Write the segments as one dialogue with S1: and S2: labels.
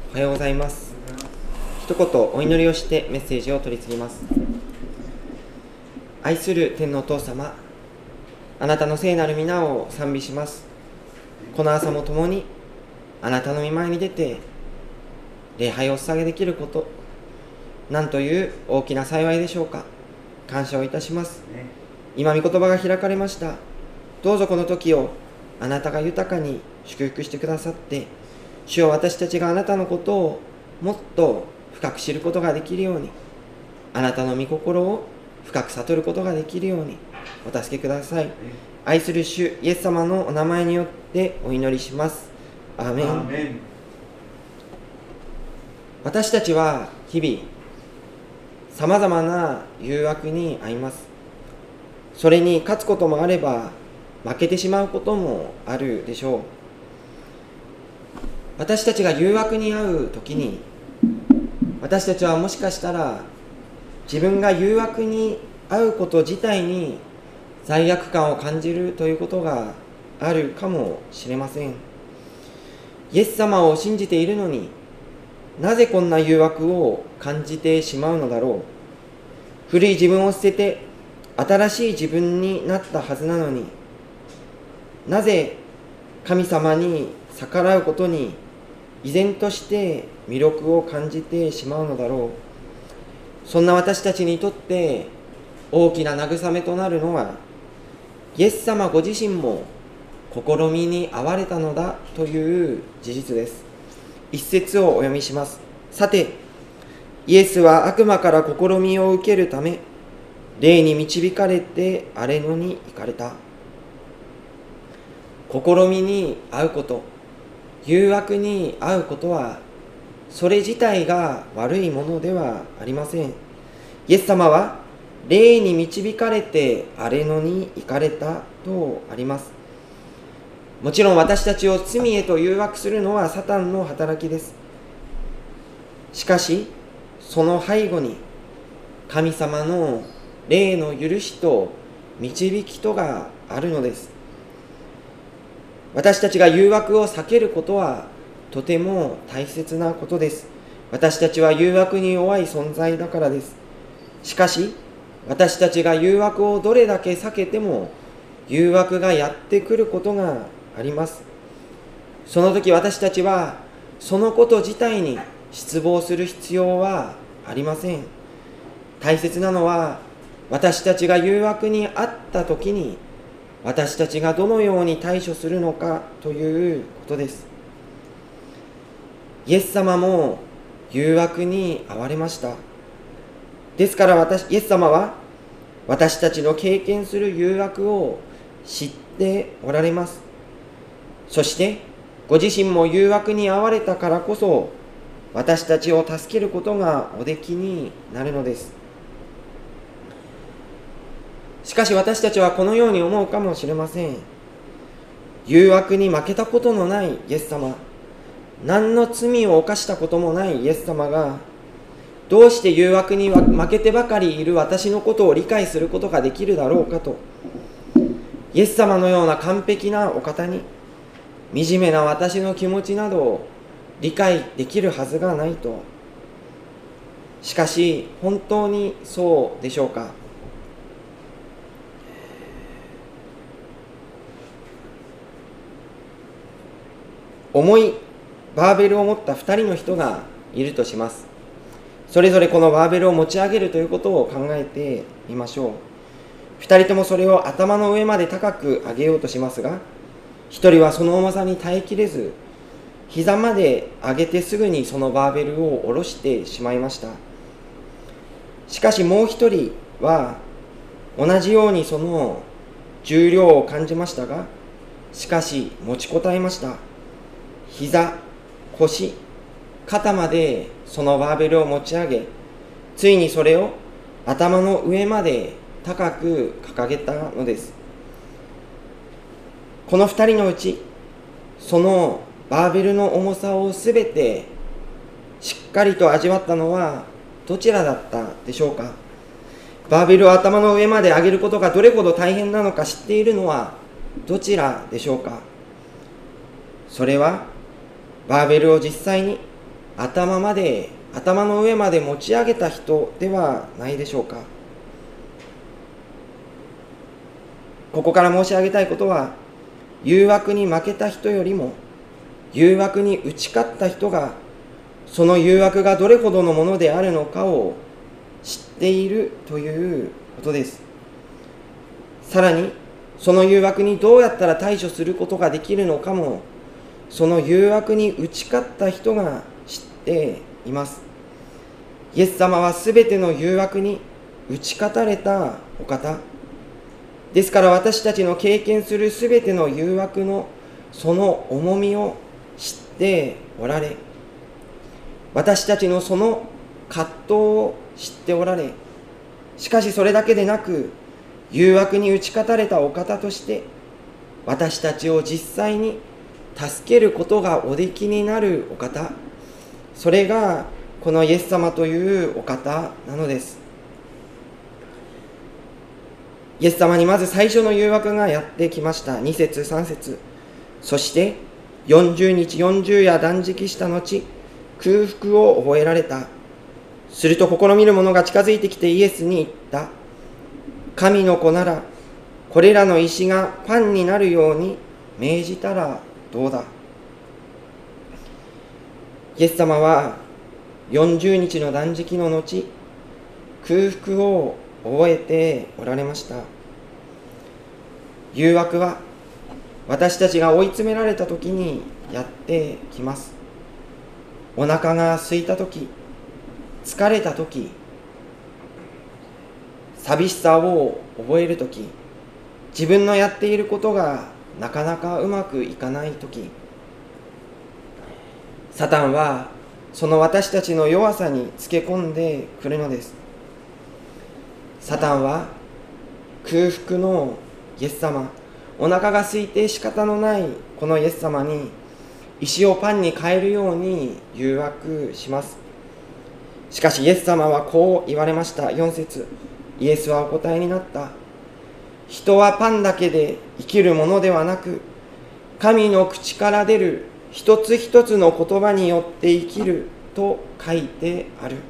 S1: おはようございます。一言お祈りをしてメッセージを取り次ぎます。愛する天のお父様、あなたの聖なる皆を賛美します。この朝も共にあなたの御前に出て礼拝を捧げできること、なんという大きな幸いでしょうか。感謝をいたします。今御言葉が開かれました。どうぞこの時をあなたが豊かに祝福してくださって、主よ、私たちがあなたのことをもっと深く知ることができるように、あなたの御心を深く悟ることができるようにお助けください。愛する主イエス様のお名前によってお祈りします。アーメン。私たちは日々さまざまな誘惑に遭います。それに勝つこともあれば負けてしまうこともあるでしょう。私たちが誘惑に遭うときに、私たちはもしかしたら自分が誘惑に遭うこと自体に罪悪感を感じるということがあるかもしれません。イエス様を信じているのになぜこんな誘惑を感じてしまうのだろう。古い自分を捨てて新しい自分になったはずなのに、なぜ神様に逆らうことに依然として魅力を感じてしまうのだろう。そんな私たちにとって大きな慰めとなるのは、イエス様ご自身も試みに遭われたのだという事実です。一節をお読みします。さて、イエスは悪魔から試みを受けるため、霊に導かれて荒野に行かれた。試みに遭うこと、誘惑に遭うことは、それ自体が悪いものではありません。イエス様は霊に導かれて荒野に行かれたとあります。もちろん私たちを罪へと誘惑するのはサタンの働きです。しかしその背後に神様の霊の許しと導きとがあるのです。私たちが誘惑を避けることはとても大切なことです。私たちは誘惑に弱い存在だからです。しかし私たちが誘惑をどれだけ避けても誘惑がやってくることがあります。その時私たちはそのこと自体に失望する必要はありません。大切なのは私たちが誘惑にあった時に私たちがどのように対処するのかということです。イエス様も誘惑に遭われました。ですからイエス様は私たちの経験する誘惑を知っておられます。そしてご自身も誘惑に遭われたからこそ私たちを助けることがおできになるのです。しかし私たちはこのように思うかもしれません。誘惑に負けたことのないイエス様、何の罪を犯したこともないイエス様が、どうして誘惑に負けてばかりいる私のことを理解することができるだろうかと、イエス様のような完璧なお方に惨めな私の気持ちなどを理解できるはずがないと。しかし本当にそうでしょうか。重いバーベルを持った2人の人がいるとします。それぞれこのバーベルを持ち上げるということを考えてみましょう。2人ともそれを頭の上まで高く上げようとしますが、1人はその重さに耐えきれず、膝まで上げてすぐにそのバーベルを下ろしてしまいました。しかしもう1人は同じようにその重量を感じましたが、しかし持ちこたえました。膝、腰、肩までそのバーベルを持ち上げ、ついにそれを頭の上まで高く掲げたのです。この2人のうち、そのバーベルの重さをすべてしっかりと味わったのはどちらだったでしょうか。バーベルを頭の上まで上げることがどれほど大変なのか知っているのはどちらでしょうか。それはバーベルを実際に頭の上まで持ち上げた人ではないでしょうか。ここから申し上げたいことは、誘惑に負けた人よりも誘惑に打ち勝った人が、その誘惑がどれほどのものであるのかを知っているということです。さらに、その誘惑にどうやったら対処することができるのかも、その誘惑に打ち勝った人が知っています。イエス様はすべての誘惑に打ち勝たれたお方ですから、私たちの経験するすべての誘惑のその重みを知っておられ、私たちのその葛藤を知っておられ、しかしそれだけでなく、誘惑に打ち勝たれたお方として、私たちを実際に助けることがおできになるお方、それがこのイエス様というお方なのです。イエス様にまず最初の誘惑がやってきました。2節3節。そして40日40夜断食した後、空腹を覚えられた。すると試みる者が近づいてきてイエスに言った。神の子ならこれらの石がパンになるように命じたらどうだ。イエス様は40日の断食の後、空腹を覚えておられました。誘惑は私たちが追い詰められた時にやってきます。お腹が空いた時、疲れた時、寂しさを覚える時、自分のやっていることがなかなかうまくいかない時、サタンはその私たちの弱さにつけ込んでくるのです。サタンは空腹のイエス様、お腹が空いて仕方のないこのイエス様に石をパンに変えるように誘惑します。しかしイエス様はこう言われました。4節。イエスはお答えになった。人はパンだけで生きるものではなく、神の口から出る一つ一つの言葉によって生きると書いてある。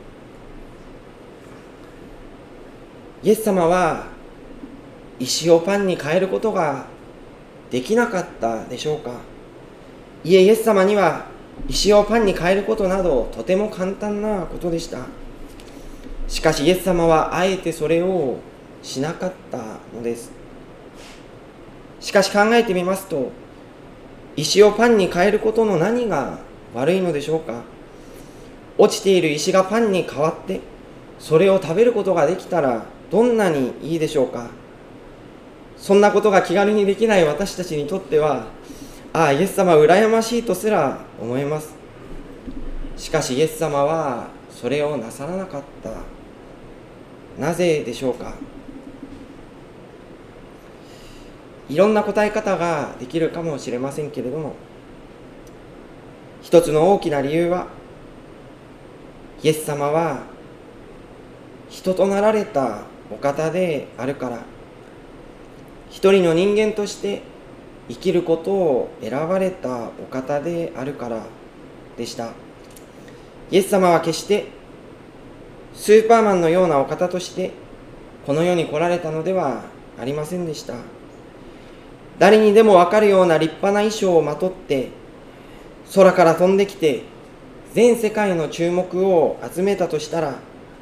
S1: イエス様は石をパンに変えることができなかったでしょうか。いえ、イエス様には石をパンに変えることなどとても簡単なことでした。しかしイエス様はあえてそれをしなかったのです。しかし考えてみますと、石をパンに変えることの何が悪いのでしょうか。落ちている石がパンに変わってそれを食べることができたらどんなにいいでしょうか。そんなことが気軽にできない私たちにとっては、イエス様は羨ましいとすら思います。しかしイエス様はそれをなさらなかった。なぜでしょうか。いろんな答え方ができるかもしれませんけれども、一つの大きな理由は、イエス様は人となられたお方であるから、一人の人間として生きることを選ばれたお方であるからでした。イエス様は決してスーパーマンのようなお方としてこの世に来られたのではありませんでした。誰にでもわかるような立派な衣装をまとって空から飛んできて全世界の注目を集めたとしたら、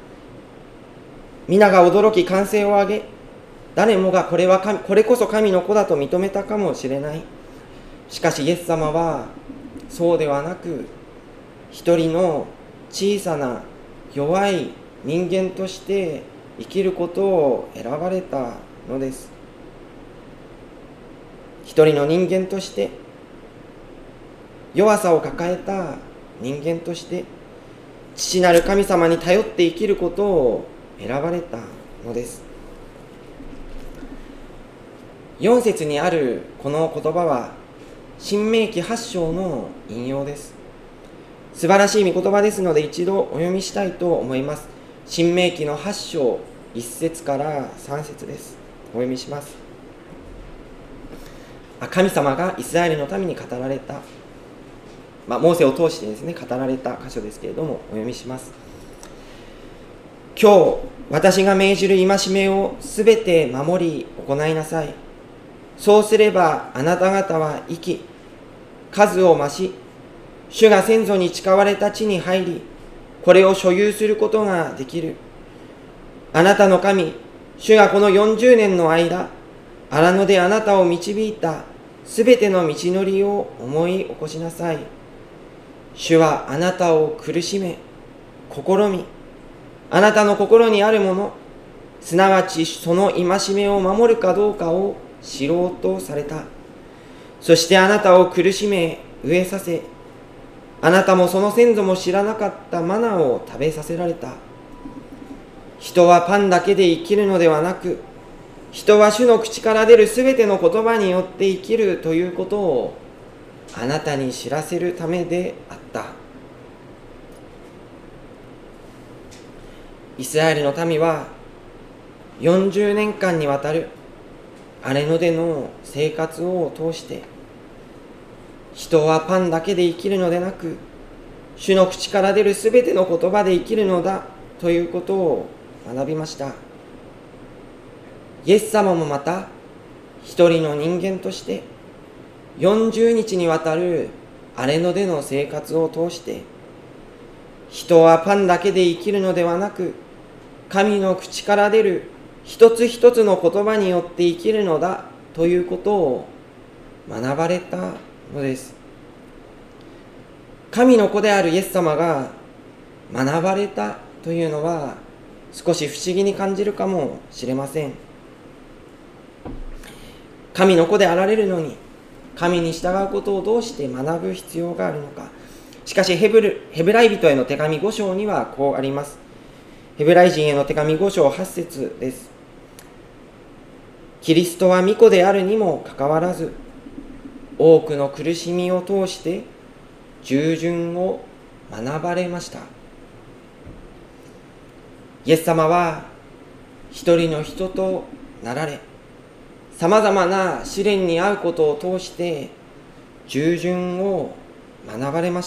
S1: 皆が驚き歓声を上げ、誰もがこれこそ神の子だと認めたかもしれない。しかしイエス様はそうではなく、一人の小さな弱い人間として生きることを選ばれたのです。一人の人間として、弱さを抱えた人間として、父なる神様に頼って生きることを選ばれたのです。4節にあるこの言葉は、申命記8章の引用です。素晴らしい御言葉ですので一度お読みしたいと思います。申命記の8章1節から3節です。お読みします。神様がイスラエルの民に語られた。 モーセを通してですね、語られた箇所ですけれども、お読みします。今日、私が命じる戒めをすべて守り行いなさい。そうすればあなた方は生き、数を増し、主が先祖に誓われた地に入り、これを所有することができる。あなたの神、主がこの40年の間、荒野であなたを導いたすべての道のりを思い起こしなさい。主はあなたを苦しめ、試み、あなたの心にあるもの、すなわちその戒めを守るかどうかを知ろうとされた。そしてあなたを苦しめ、飢えさせ、あなたもその先祖も知らなかったマナを食べさせられた。人はパンだけで生きるのではなく、人は主の口から出るすべての言葉によって生きるということをあなたに知らせるためであった。イスラエルの民は40年間にわたる荒れ野での生活を通して、人はパンだけで生きるのでなく、主の口から出るすべての言葉で生きるのだということを学びました。イエス様もまた一人の人間として40日にわたる荒れ野での生活を通して、人はパンだけで生きるのではなく、神の口から出る一つ一つの言葉によって生きるのだということを学ばれたのです。神の子であるイエス様が学ばれたというのは少し不思議に感じるかもしれません。神の子であられるのに、神に従うことをどうして学ぶ必要があるのか。しかしヘブライ人への手紙5章にはこうあります。ヘブライ人への手紙5章8節です。キリストは御子であるにもかかわらず、多くの苦しみを通して従順を学ばれました。イエス様は一人の人となられ、さまざまな試練に遭うことを通して従順を学ばれました。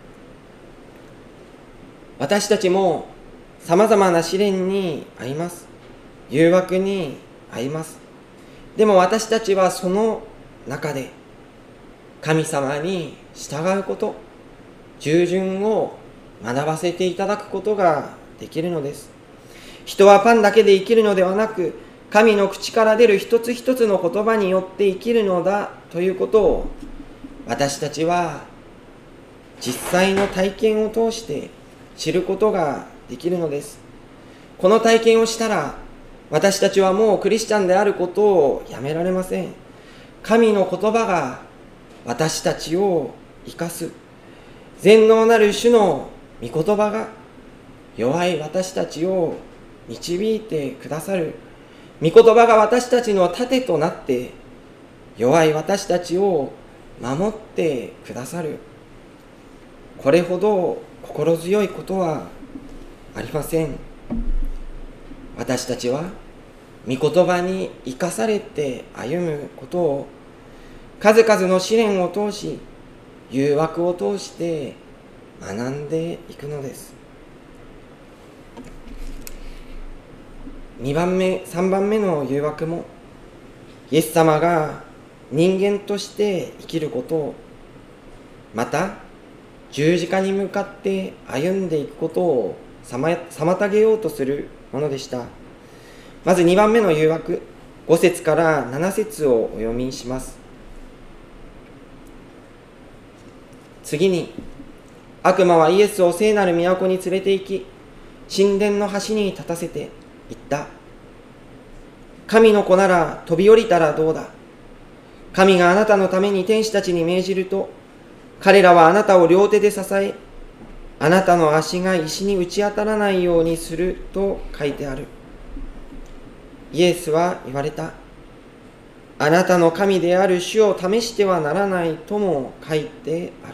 S1: 私たちもさまざまな試練に遭います。誘惑に遭います。でも私たちはその中で神様に従うこと、従順を学ばせていただくことができるのです。人はパンだけで生きるのではなく、神の口から出る一つ一つの言葉によって生きるのだということを私たちは実際の体験を通して知ることができるのです。この体験をしたら私たちはもうクリスチャンであることをやめられません。神の言葉が私たちを生かす。全能なる主の御言葉が弱い私たちを導いてくださる。御言葉が私たちの盾となって弱い私たちを守ってくださる。これほど心強いことはありません。私たちは御言葉に生かされて歩むことを数々の試練を通し、誘惑を通して学んでいくのです。2番目、3番目の誘惑も、イエス様が人間として生きることを、また十字架に向かって歩んでいくことを妨げようとするものでした。まず2番目の誘惑、5節から7節をお読みします。次に、悪魔はイエスを聖なる都に連れて行き、神殿の端に立たせて言った。神の子なら飛び降りたらどうだ。神があなたのために天使たちに命じると、彼らはあなたを両手で支え、あなたの足が石に打ち当たらないようにすると書いてある。イエスは言われた。あなたの神である主を試してはならないとも書いてある。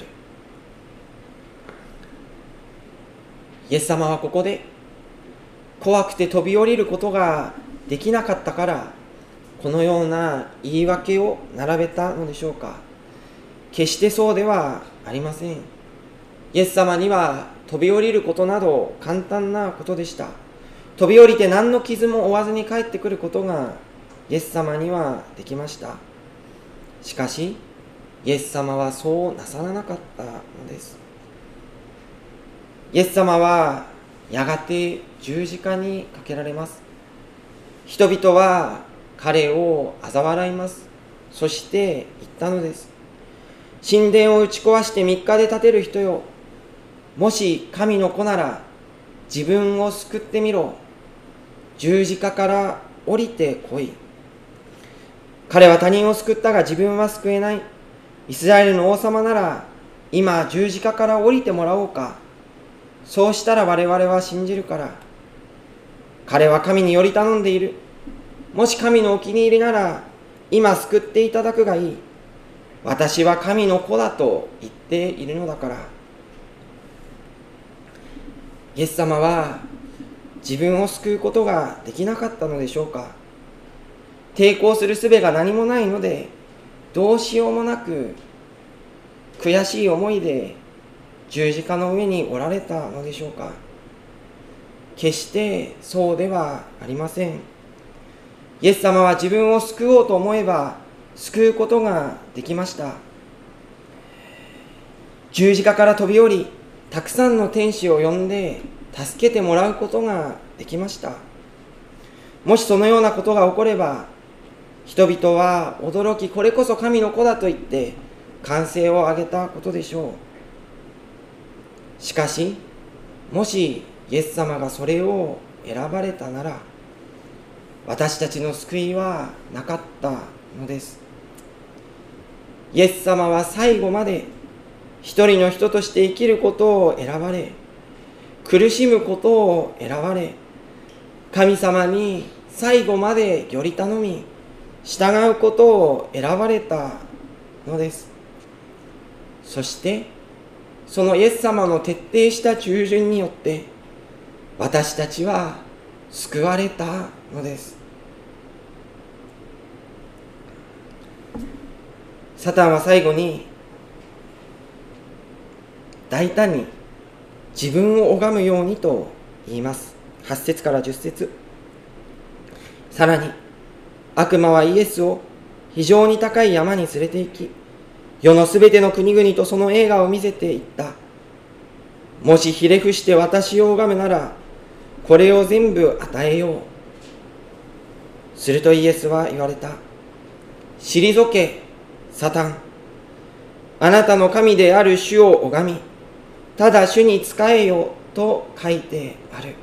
S1: イエス様はここで怖くて飛び降りることができなかったからこのような言い訳を並べたのでしょうか。 決してそうではありません。イエス様には飛び降りることなど簡単なことでした。飛び降りて何の傷も負わずに帰ってくることがイエス様にはできました。しかしイエス様はそうなさらなかったのです。イエス様はやがて十字架にかけられます。人々は彼を嘲笑います。そして言ったのです。神殿を打ち壊して3日で建てる人よ、もし神の子なら自分を救ってみろ。十字架から降りてこい。彼は他人を救ったが自分は救えない。イスラエルの王様なら今十字架から降りてもらおうか。そうしたら我々は信じるから。彼は神により頼んでいる。もし神のお気に入りなら今救っていただくがいい。私は神の子だと言っているのだから。イエス様は自分を救うことができなかったのでしょうか。抵抗する術が何もないので、どうしようもなく悔しい思いで十字架の上におられたのでしょうか。決してそうではありません。イエス様は自分を救おうと思えば救うことができました。十字架から飛び降り、たくさんの天使を呼んで助けてもらうことができました。もしそのようなことが起これば、人々は驚き、これこそ神の子だと言って歓声を上げたことでしょう。しかし、もしイエス様がそれを選ばれたなら、私たちの救いはなかったのです。イエス様は最後まで一人の人として生きることを選ばれ、苦しむことを選ばれ、神様に最後までより頼み、従うことを選ばれたのです。そして、そのイエス様の徹底した従順によって、私たちは救われたのです。サタンは最後に大胆に自分を拝むようにと言います。8節から10節。さらに悪魔はイエスを非常に高い山に連れて行き、世のすべての国々とその栄華を見せていった。もしひれ伏して私を拝むなら、これを全部与えよう。するとイエスは言われた。退け、サタン。あなたの神である主を拝み、ただ主に仕えよと書いてある。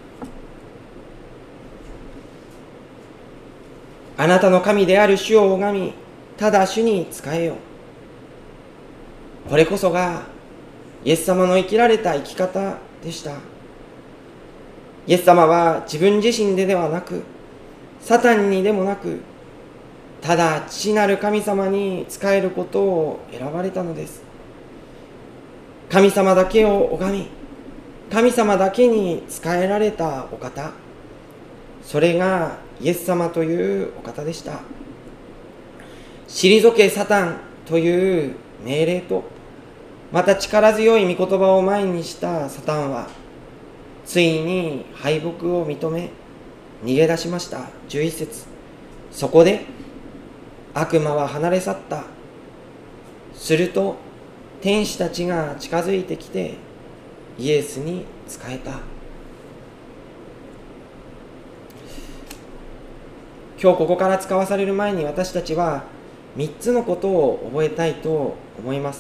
S1: あなたの神である主を拝み、ただ主に仕えよ。これこそがイエス様の生きられた生き方でした。イエス様は自分自身ではなく、サタンにでもなく、ただ父なる神様に仕えることを選ばれたのです。神様だけを拝み、神様だけに仕えられたお方、それがイエス様というお方でした。退けサタンという命令と、また力強い御言葉を前にしたサタンは、ついに敗北を認め、逃げ出しました。11節。そこで悪魔は離れ去った。すると天使たちが近づいてきてイエスに仕えた。今日ここから使わされる前に私たちは3つのことを覚えたいと思います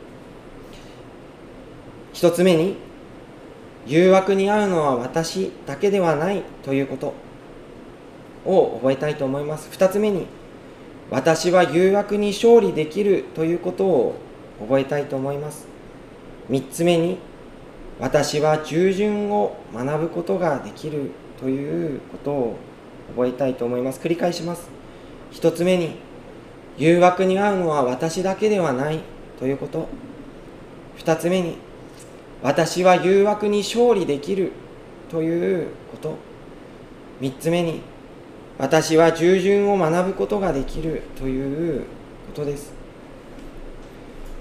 S1: 。1つ目に、誘惑に遭うのは私だけではないということを覚えたいと思います。2つ目に、私は誘惑に勝利できるということを覚えたいと思います。3つ目に、私は従順を学ぶことができるということを覚えたいと思います。繰り返します。1つ目に、誘惑に遭うのは私だけではないということ。2つ目に、私は誘惑に勝利できるということ。3つ目に、私は従順を学ぶことができるということです。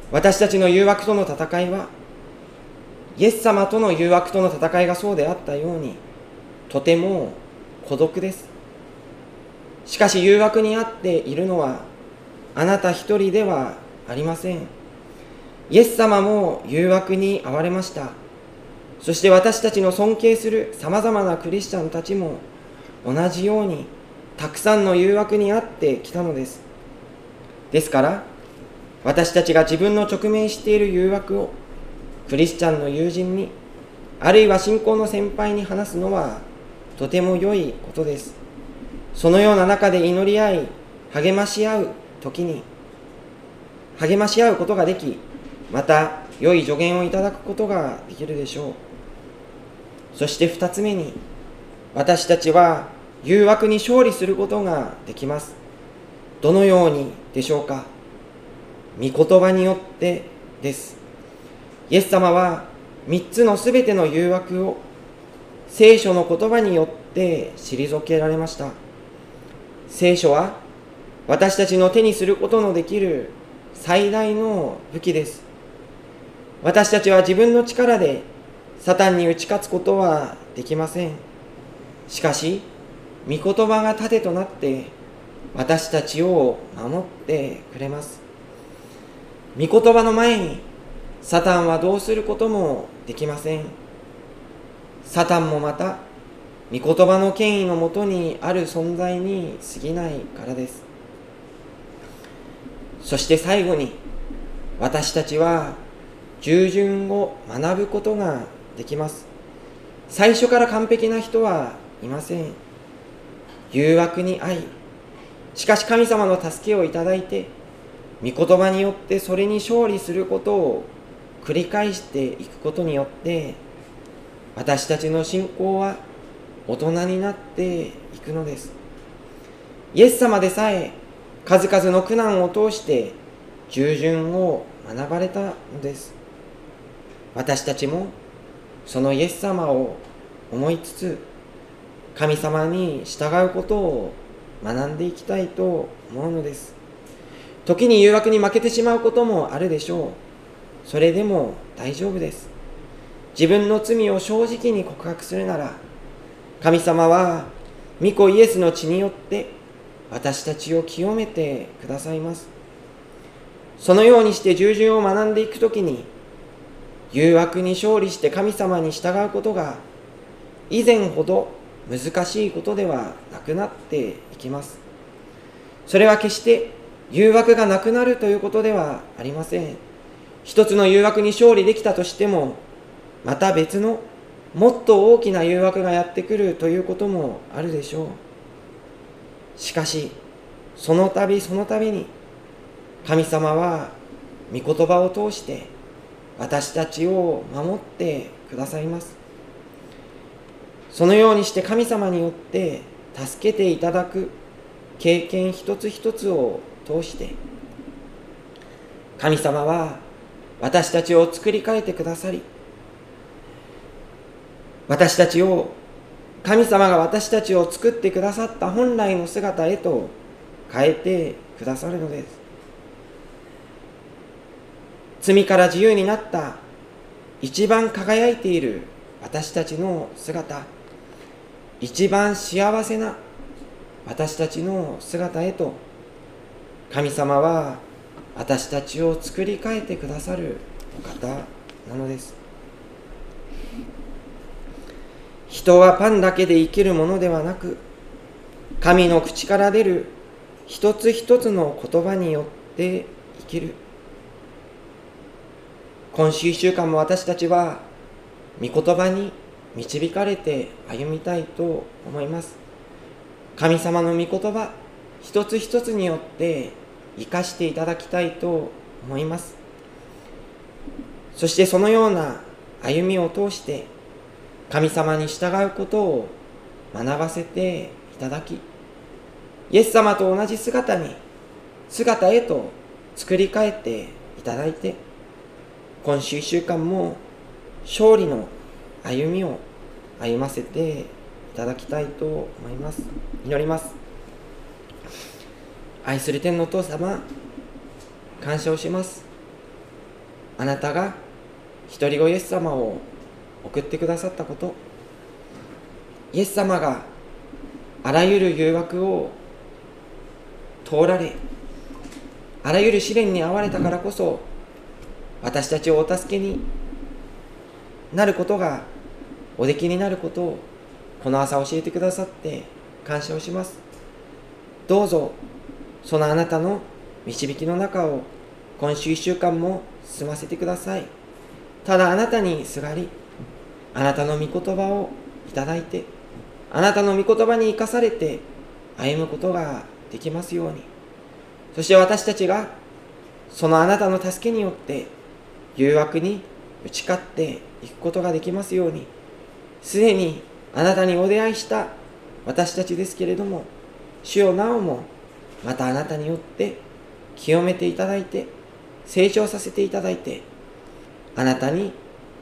S1: 私たちの誘惑との戦いは、イエス様との誘惑との戦いがそうであったように、とても孤独です。しかし誘惑にあっているのは、あなた一人ではありません。イエス様も誘惑に遭われました。そして私たちの尊敬するさまざまなクリスチャンたちも同じようにたくさんの誘惑に遭ってきたのです。ですから私たちが自分の直面している誘惑をクリスチャンの友人に、あるいは信仰の先輩に話すのはとても良いことです。そのような中で祈り合い励まし合う時に励まし合うことができ、また良い助言をいただくことができるでしょう。そして2つ目に、私たちは誘惑に勝利することができます。どのようにでしょうか。御言葉によってです。イエス様は3つのすべての誘惑を聖書の言葉によって退けられました。聖書は私たちの手にすることのできる最大の武器です。私たちは自分の力でサタンに打ち勝つことはできません。しかし、御言葉が盾となって私たちを守ってくれます。御言葉の前にサタンはどうすることもできません。サタンもまた御言葉の権威のもとにある存在に過ぎないからです。そして最後に、私たちは従順を学ぶことができます。最初から完璧な人はいません。誘惑に遭い、しかし神様の助けをいただいて、御言葉によってそれに勝利することを繰り返していくことによって、私たちの信仰は大人になっていくのです。イエス様でさえ数々の苦難を通して従順を学ばれたのです。私たちもそのイエス様を思いつつ、神様に従うことを学んでいきたいと思うのです。時に誘惑に負けてしまうこともあるでしょう。それでも大丈夫です。自分の罪を正直に告白するなら、神様は御子イエスの血によって私たちを清めてくださいます。そのようにして従順を学んでいくときに、誘惑に勝利して神様に従うことが以前ほど難しいことではなくなっていきます。それは決して誘惑がなくなるということではありません。一つの誘惑に勝利できたとしても、また別のもっと大きな誘惑がやってくるということもあるでしょう。しかし、その度に神様は御言葉を通して私たちを守ってくださいます。そのようにして神様によって助けていただく経験一つ一つを通して、神様は私たちを作り変えてくださり、神様が私たちを作ってくださった本来の姿へと変えてくださるのです。罪から自由になった一番輝いている私たちの姿、一番幸せな私たちの姿へと、神様は私たちを作り変えてくださるお方なのです。人はパンだけで生きるものではなく、神の口から出る一つ一つの言葉によって生きる。今週1週間も私たちは御言葉に導かれて歩みたいと思います。神様の御言葉一つ一つによって生かしていただきたいと思います。そしてそのような歩みを通して神様に従うことを学ばせていただき、イエス様と同じ姿へと作り変えていただいて、今週1週間も勝利の歩みを歩ませていただきたいと思います。祈ります。愛する天のお父様、感謝をします。 あなたが一人子イエス様を送ってくださったこと、イエス様があらゆる誘惑を通られ、あらゆる試練に遭われたからこそ、私たちをお助けになることがおできになることをこの朝教えてくださって感謝をします。どうぞそのあなたの導きの中を今週1週間も進ませてください。ただあなたにすがり、あなたの御言葉をいただいて、あなたの御言葉に生かされて歩むことができますように。そして私たちがそのあなたの助けによって誘惑に打ち勝っていくことができますように。すでにあなたにお出会いした私たちですけれども、主よなおもまたあなたによって清めていただいて、成長させていただいて、あなたに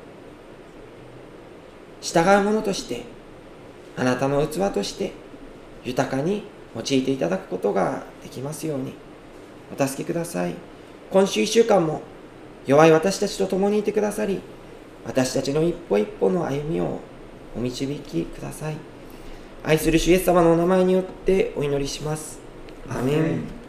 S1: 従う者として、あなたの器として豊かに用いていただくことができますようにお助けください。今週1週間も弱い私たちと共にいてくださり、私たちの一歩一歩の歩みをお導きください。愛する主イエス様のお名前によってお祈りします。アーメン。